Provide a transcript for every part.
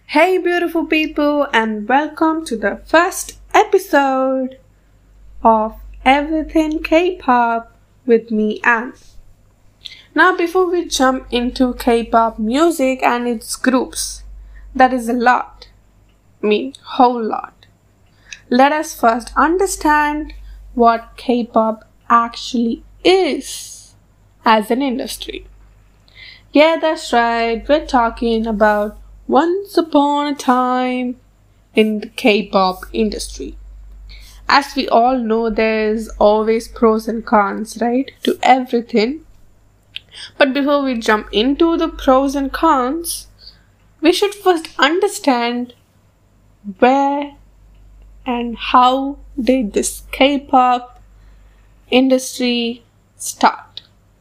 Hey, beautiful people, and welcome to the first episode of Everything K-pop with me, Anne. Now, before we jump into K-pop music and its groups, that is a lot. Whole lot. Let us first understand what K-pop actually is as an industry. Yeah, that's right. We're talking about once upon a time in the K-pop industry. As we all know, there's always pros and cons, right, to everything. But before we jump into the pros and cons, we should first understand where and how did this K-pop industry start.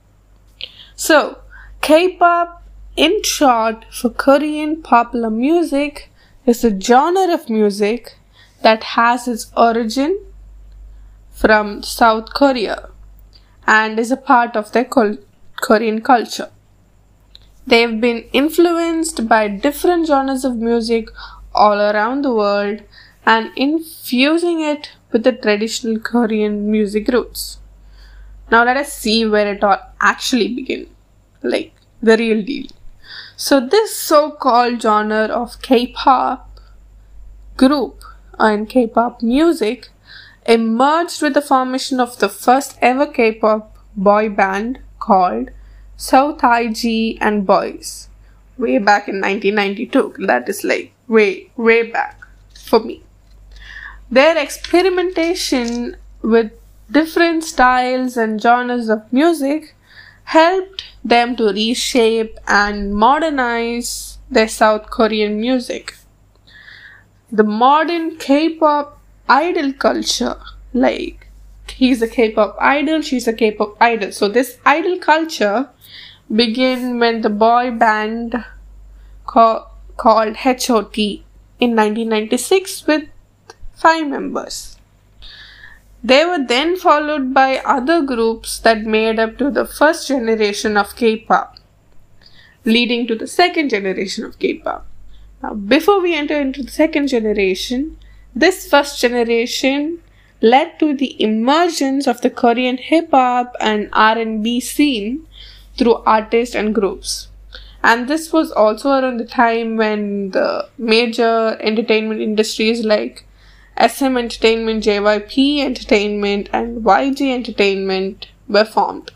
So, K-pop, in short, for Korean popular music, is a genre of music that has its origin from South Korea and is a part of their Korean culture. They've been influenced by different genres of music all around the world and infusing it with the traditional Korean music roots. Now let us see where it all actually began, like the real deal. So this so-called genre of K-pop group and K-pop music emerged with the formation of the first ever K-pop boy band called South IG and Boys way back in 1992. That is like way back for me. Their experimentation with different styles and genres of music helped them to reshape and modernize their South Korean music. The modern K-pop idol culture, like he's a K-pop idol, she's a K-pop idol. So this idol culture began when the boy band called HOT in 1996 with 5 members. They were then followed by other groups that made up to the first generation of K-pop, leading to the second generation of K-pop. Now, before we enter into the second generation, this first generation led to the emergence of the Korean hip-hop and R&B scene through artists and groups. And this was also around the time when the major entertainment industries like SM Entertainment, JYP Entertainment, and YG Entertainment were formed.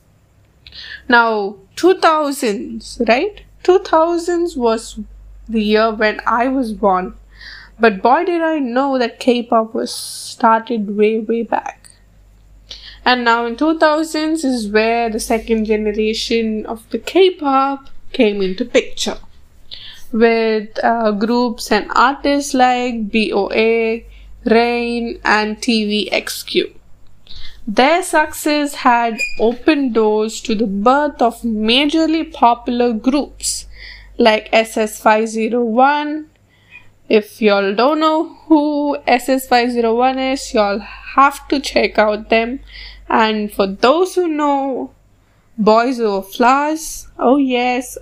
Now, 2000s, right? 2000s was the year when I was born. But boy did I know that K-pop was started way back. And now in 2000s is where the second generation of the K-pop came into picture. With groups and artists like BOA, Rain, and TVXQ. Their success had opened doors to the birth of majorly popular groups like SS501. If y'all don't know who SS501 is, y'all have to check out them. And for those who know, Boys Over Flowers, oh yes.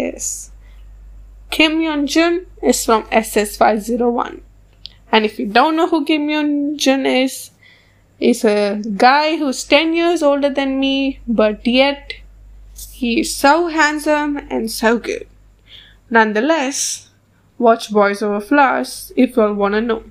Kim Yeon-jun is from SS501. And if you don't know who Kim Yeon-jun is a guy who's 10 years older than me, but yet he is so handsome and so good. Nonetheless, watch Boys Over Flowers if you all wanna know.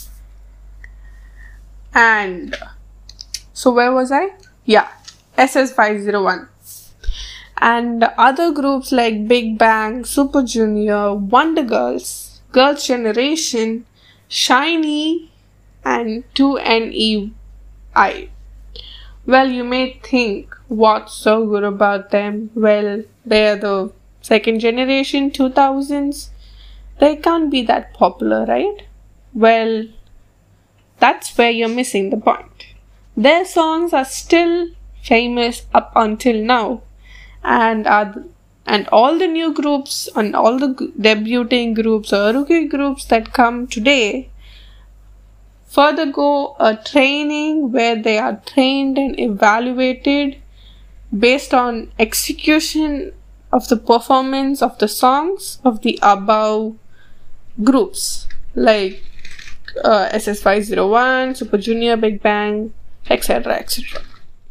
And so where was I? Yeah, SS501. And other groups like Big Bang, Super Junior, Wonder Girls, Girls' Generation, SHINee, and 2NE1. Well, you may think, what's so good about them? Well, they are the second generation, 2000s. They can't be that popular, right? Well, that's where you're missing the point. Their songs are still famous up until now. And all the new groups and all the debuting groups or rookie groups that come today further go a training where they are trained and evaluated based on execution of the performance of the songs of the above groups like SS501, Super Junior, Big Bang, etc. etc.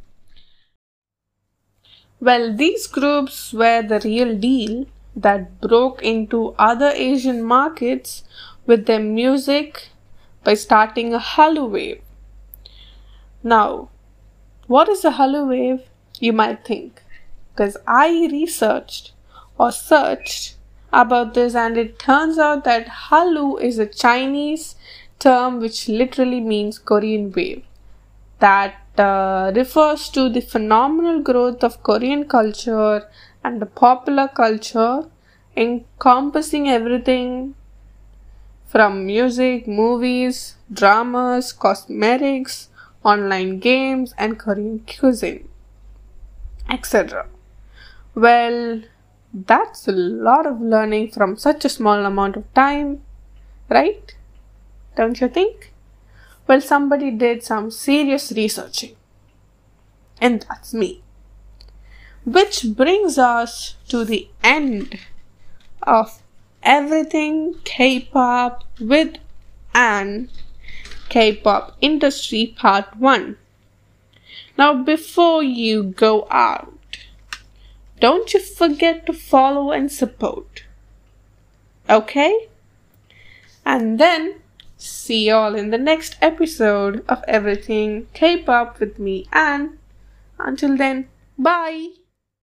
Well, these groups were the real deal that broke into other Asian markets with their music by starting a Hallyu wave. Now, what is a Hallyu wave? You might think. Because I researched or searched about this, and it turns out that Hallyu is a Chinese term which literally means Korean wave. That refers to the phenomenal growth of Korean culture and the popular culture, encompassing everything from music, movies, dramas, cosmetics, online games, and Korean cuisine, etc. Well, that's a lot of learning from such a small amount of time, right? Don't you think? Well, somebody did some serious researching, and that's me. Which brings us to the end of everything K-pop with an K-pop industry part 1. Now, before you go out, don't you forget to follow and support. Okay? And then, see you all in the next episode of Everything K-pop with me, Anne. Until then, bye!